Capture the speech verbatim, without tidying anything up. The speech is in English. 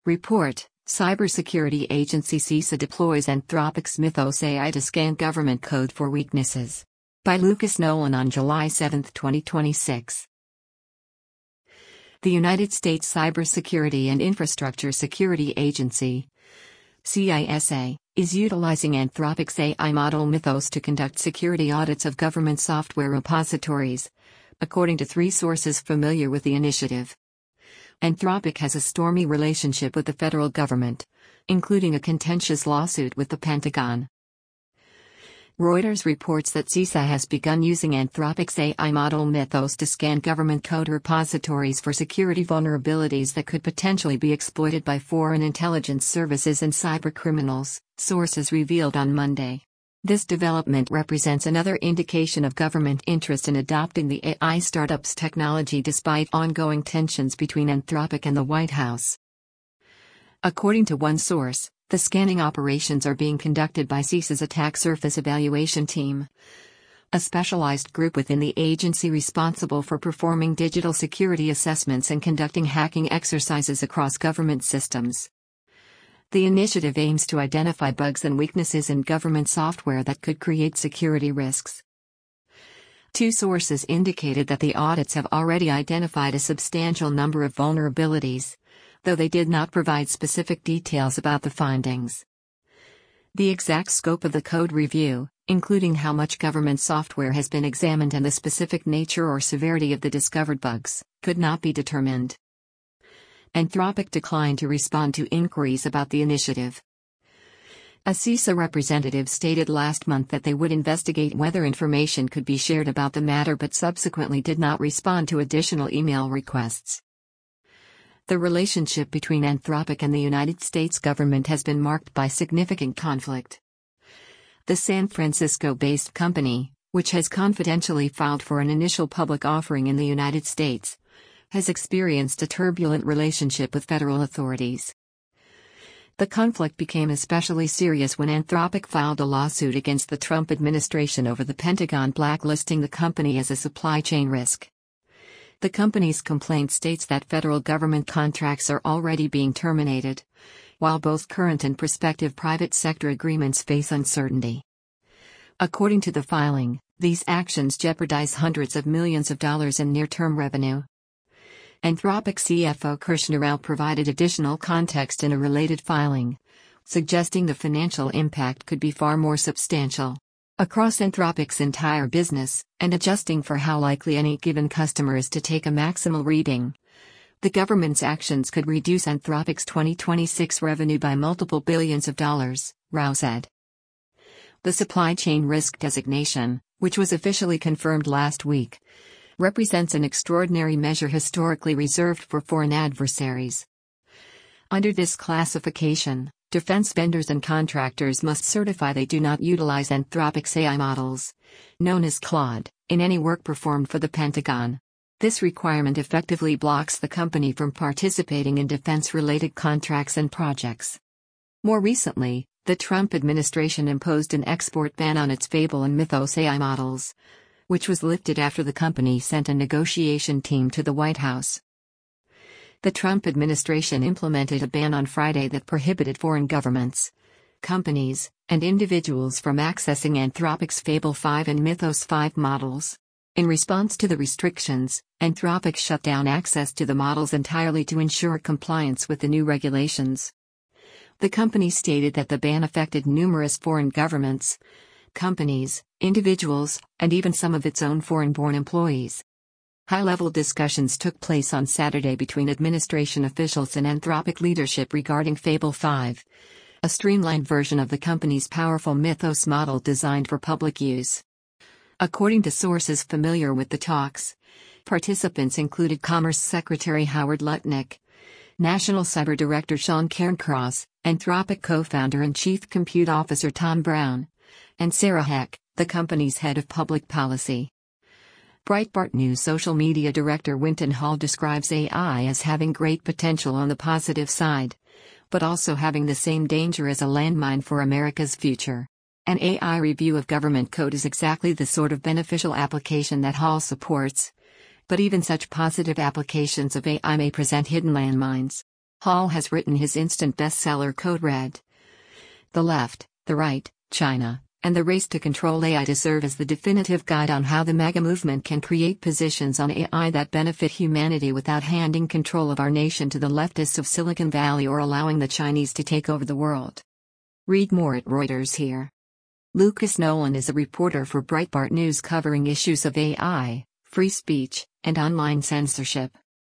Report: Cybersecurity Agency CISA deploys Anthropic's Mythos A I to scan government code for weaknesses. By Lucas Nolan on July seventh, twenty twenty-six. The United States Cybersecurity and Infrastructure Security Agency, CISA, is utilizing Anthropic's A I model Mythos to conduct security audits of government software repositories, according to three sources familiar with the initiative. Anthropic has a stormy relationship with the federal government, including a contentious lawsuit with the Pentagon. Reuters reports that CISA has begun using Anthropic's A I model Mythos to scan government code repositories for security vulnerabilities that could potentially be exploited by foreign intelligence services and cybercriminals, sources revealed on Monday. This development represents another indication of government interest in adopting the A I startup's technology despite ongoing tensions between Anthropic and the White House. According to one source, the scanning operations are being conducted by CISA's Attack Surface Evaluation Team, a specialized group within the agency responsible for performing digital security assessments and conducting hacking exercises across government systems. The initiative aims to identify bugs and weaknesses in government software that could create security risks. Two sources indicated that the audits have already identified a substantial number of vulnerabilities, though they did not provide specific details about the findings. The exact scope of the code review, including how much government software has been examined and the specific nature or severity of the discovered bugs, could not be determined. Anthropic declined to respond to inquiries about the initiative. A CISA representative stated last month that they would investigate whether information could be shared about the matter but subsequently did not respond to additional email requests. The relationship between Anthropic and the United States government has been marked by significant conflict. The San Francisco-based company, which has confidentially filed for an initial public offering in the United States, has experienced a turbulent relationship with federal authorities. The conflict became especially serious when Anthropic filed a lawsuit against the Trump administration over the Pentagon blacklisting the company as a supply chain risk. The company's complaint states that federal government contracts are already being terminated, while both current and prospective private sector agreements face uncertainty. According to the filing, these actions jeopardize hundreds of millions of dollars in near-term revenue. Anthropic C F O Krishna Rao provided additional context in a related filing, suggesting the financial impact could be far more substantial across Anthropic's entire business, and adjusting for how likely any given customer is to take a maximal reading. The government's actions could reduce Anthropic's twenty twenty-six revenue by multiple billions of dollars, Rao said. The supply chain risk designation, which was officially confirmed last week, represents an extraordinary measure historically reserved for foreign adversaries. Under this classification, defense vendors and contractors must certify they do not utilize Anthropic's A I models, known as Claude, in any work performed for the Pentagon. This requirement effectively blocks the company from participating in defense-related contracts and projects. More recently, the Trump administration imposed an export ban on its Fable and Mythos A I models, which was lifted after the company sent a negotiation team to the White House. The Trump administration implemented a ban on Friday that prohibited foreign governments, companies, and individuals from accessing Anthropic's Fable five and Mythos five models. In response to the restrictions, Anthropic shut down access to the models entirely to ensure compliance with the new regulations. The company stated that the ban affected numerous foreign governments, companies, individuals, and even some of its own foreign-born employees. High-level discussions took place on Saturday between administration officials and Anthropic leadership regarding Fable five, a streamlined version of the company's powerful Mythos model designed for public use. According to sources familiar with the talks, participants included Commerce Secretary Howard Lutnick, National Cyber Director Sean Cairncross, Anthropic co-founder and Chief Compute Officer Tom Brown, and Sarah Heck, the company's head of public policy. Breitbart News social media director Winton Hall describes A I as having great potential on the positive side, but also having the same danger as a landmine for America's future. An A I review of government code is exactly the sort of beneficial application that Hall supports, but even such positive applications of A I may present hidden landmines. Hall has written his instant bestseller Code Red. The left, the right, China, and the race to control A I to serve as the definitive guide on how the MAGA movement can create positions on A I that benefit humanity without handing control of our nation to the leftists of Silicon Valley or allowing the Chinese to take over the world. Read more at Reuters here. Lucas Nolan is a reporter for Breitbart News covering issues of A I, free speech, and online censorship.